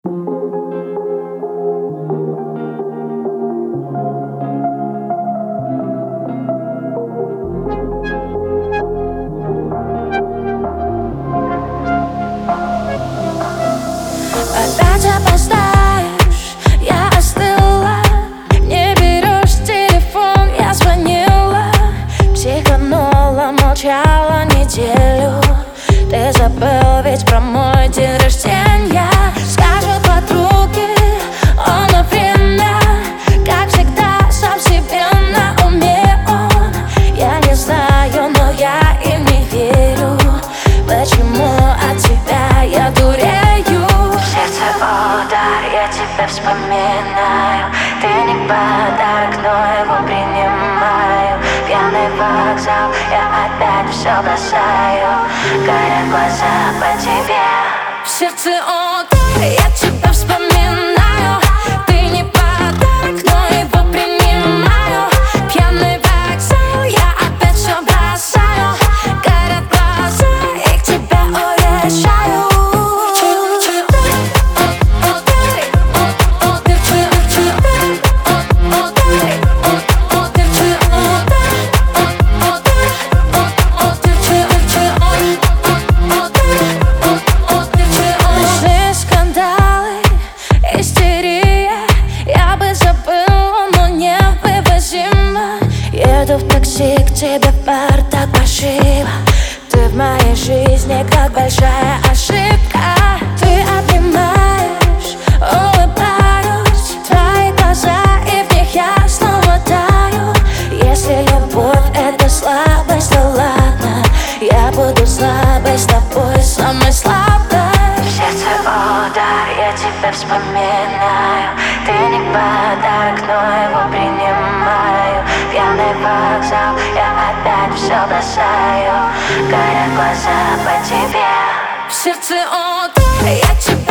Опять опоздаешь, я остыла. Не берешь телефон, я звонила. Психанула, молчала неделю. Ты забыл ведь про мой день рождения. Скажут подруги, он на время. Как всегда, сам себе на уме он. Я не знаю, но я им не верю. Почему от тебя я дурею? Сердце удар, я тебя вспоминаю. Ты не подарок, но его принимаю. Пьяный вокзал, я опять все бросаю. Горят глаза по тебе. В сердце удар, я тебя вспоминаю. Ты не подарок, но его принимаю. Пьяный вокзал, я опять все бросаю. Горят глаза, и к тебе уезжаю. Еду в такси к тебе в бар, так паршиво. Ты в моей жизни как большая ошибка. Ты обнимаешь, улыбаюсь. Твои глаза, и в них я снова таю. Если любовь это слабость, то ладно. Я буду слабой с тобой, самой слабой. В сердце удар, я тебя вспоминаю. Ты не подарок, но его принимаю. Пьяный вокзал, я опять все бросаю. Горят глаза по тебе. В сердце удар, я тебя